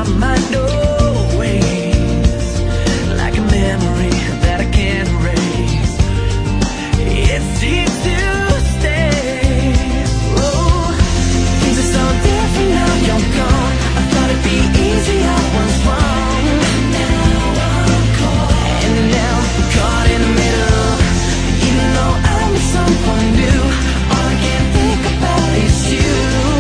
my mind always, like a memory that I can't erase. It seems to stay. Oh, things are so different now you're gone. I thought it'd be easy, I was wrong. Now I'm caught, and now I'm caught in the middle. Even though I'm with someone new, all I can think about is you.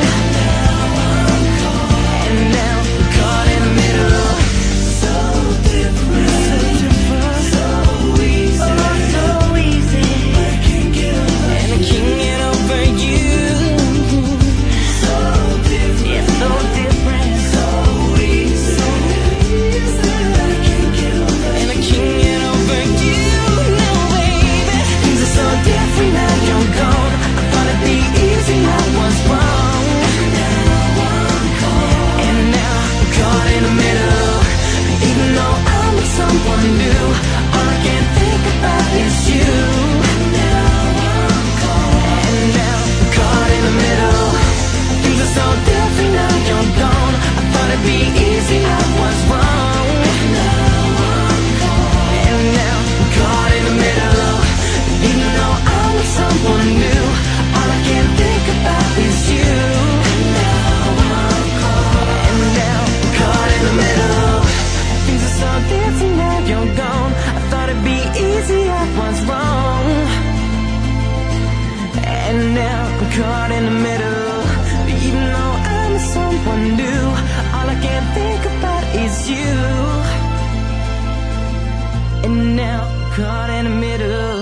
And now I'm caught in the middle. Even though I'm with someone new, all I can think about is you. And now I'm caught in the middle.